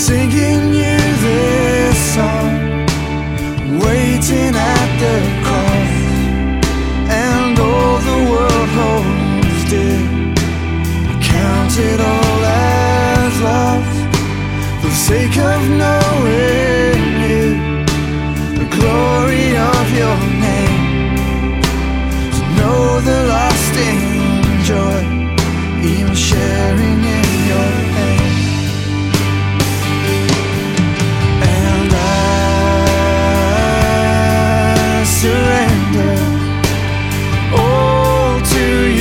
singing you this song, waiting at the cross, and all the world holds dear, count it all as lost for the sake of no